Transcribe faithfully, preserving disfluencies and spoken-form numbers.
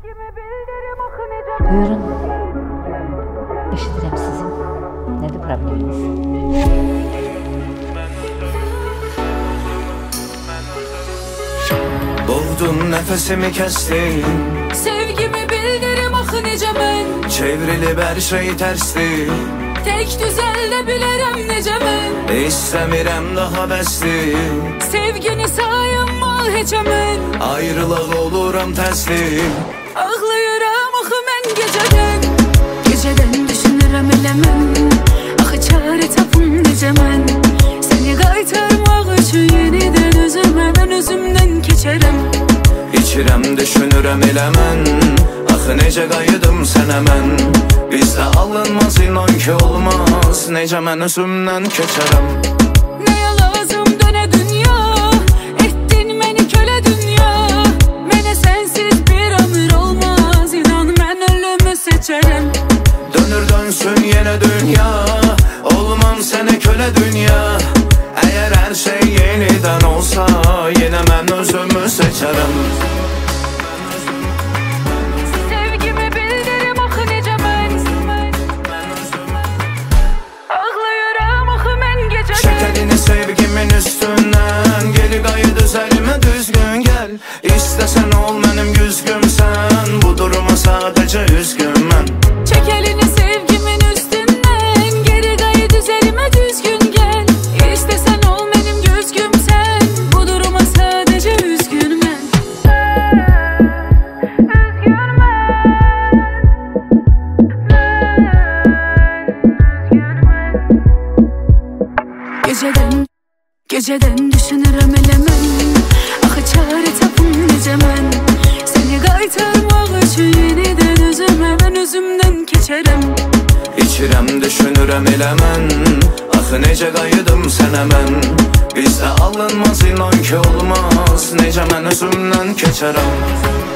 Buyurun. Eşidirəm sizin. Nədir probleminiz? Boğdun nefesimi kestin. Sevgimi bildirim axı necə mən. Çevrilib her şey tersdi. Tek düzəldə bilərəm necə mən. İstəmirəm daha bəsdi. Sevgini sayınmal heçə mən. Ayrılıq oluram təslim. Ağlayıram axı mən gecədən. Gecədən düşünürəm elə mən. Axı çare tapım necə mən. Səni qaytarmaq üçün yenidən özümə mən özümdən keçərəm. İçirəm düşünürəm elə mən. Axı necə qayıdım sənə mən. Bizdə alınmaz inan ki olmaz. Necə mən özümdən keçərəm. Nəyə lazım dönə dünya. Etdin məni kölə dünya. Mənə sənsiz bir ömür olmaz. İnan mən ölümü seçərəm. Dönür dönsün yenə dünya. Olmam sənə kölə dünya. Əgər hər şey yenidən olsa, yenə mən özümü seçərəm. Sevgimi bildirim axı necə mən. Ağlayıram axı mən gecədən. Şəkəlini sevgimin üstündən. Geri qayıt üzərimə düzgün gəl. İstəsən ol mənim güzgümsən. Bu duruma sadəcə üzgün mən. Çək əlini sevgimin üstündən. Geri qayıt üzərimə düzgün gəl. İstəsən ol mənim güzgümsən. Bu duruma sadəcə üzgün mən. Üzgün mən. Gecədən, gecədən düşünürəm elə mən. Axı çare tapım necə mən. Səni qaytarmaq üçün yenidən özümə mən özümdən keçərəm. İçirəm düşünürəm elə mən. Axı necə qayıdım sənə mən. Bizdə alınmaz inan ki olmaz. Necə mən özümdən keçərəm.